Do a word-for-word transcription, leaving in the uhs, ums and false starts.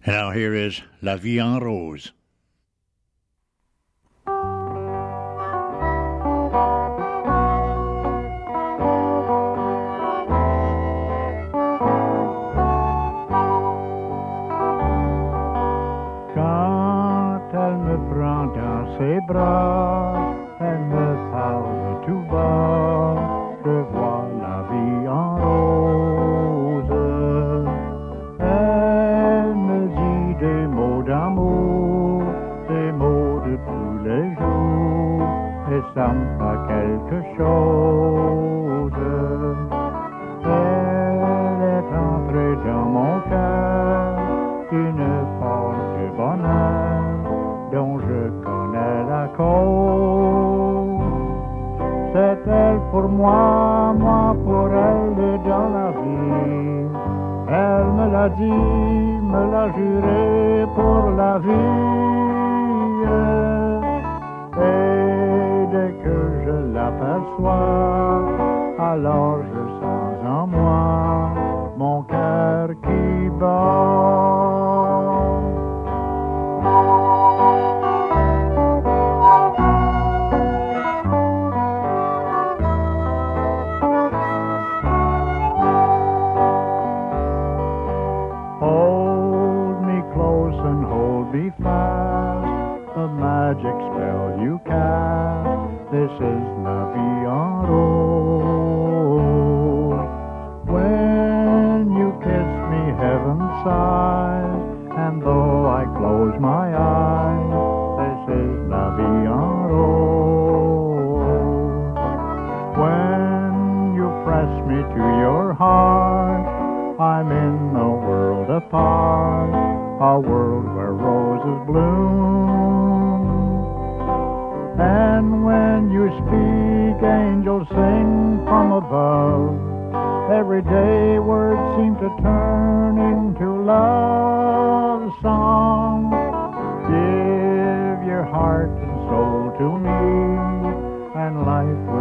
Now here is La Vie en Rose. Quand elle me prend dans ses bras, elle me parle tout bas, je vois la vie en rose. Elle me dit des mots d'amour, des mots de tous les jours, et ça me fait quelque chose. Elle est entrée dans mon cœur, une force de bonheur dont je connais la cause. C'est elle pour moi, moi pour elle et dans la vie. Elle me l'a dit, me l'a juré pour la vie. Et dès que je l'aperçois, alors je sens en moi mon cœur qui bat. Be fast, the magic spell you cast. This is La Vie en Rose. When you kiss me, heaven sighs, and though I close my eyes, this is La Vie en Rose. When you press me to your heart, I'm in a world apart, a world where roses bloom. And when you speak, angels sing from above. Every day words seem to turn into love songs. Give your heart and soul to me, and life